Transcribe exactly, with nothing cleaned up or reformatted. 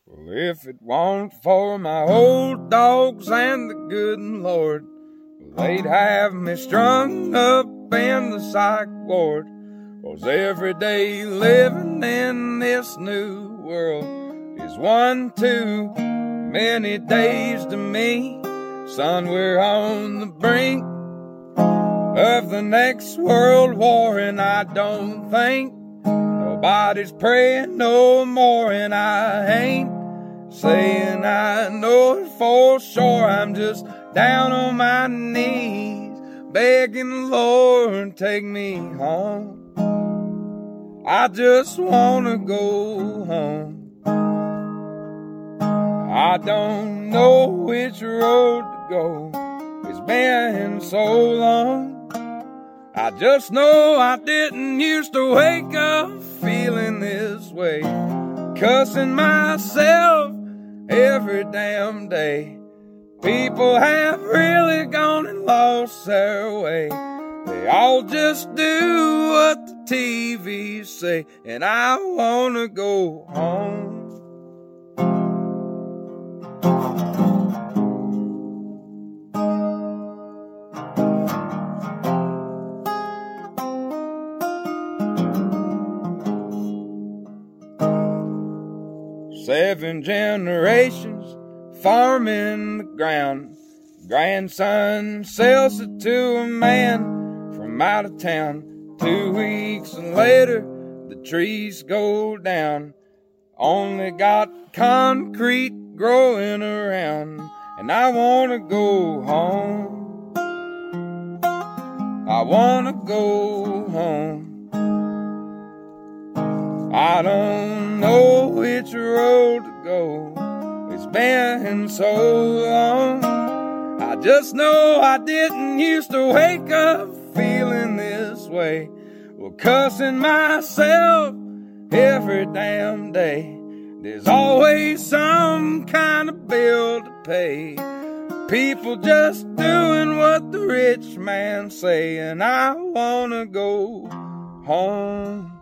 Well, if it weren't for my old dogs and the good Lord, well, they'd have me strung up in the psych ward. 'Cause every day living in this new world is one too many days to me. Son, we're on the brink of the next world war, and I don't think nobody's praying no more. And I ain't saying I know it for sure. I'm just down on my knees begging the Lord, take me home. I just wanna go home. I don't know which road to go, it's been so long. I just know I didn't used to wake up feeling this way, cussing myself every damn day. People have really gone and lost their way. They all just do what the T V say, and I wanna go home. Seven generations farming the ground. Grandson sells it to a man from out of town. Two weeks later, the trees go down. Only got concrete growing around, and I wanna go home. I wanna go home. I don't know which road to go, it's been so long. I just know I didn't used to wake up feeling this way, well, cussing myself every damn day. There's always some kind of bill to pay. People just doing what the rich man say, and I wanna go home.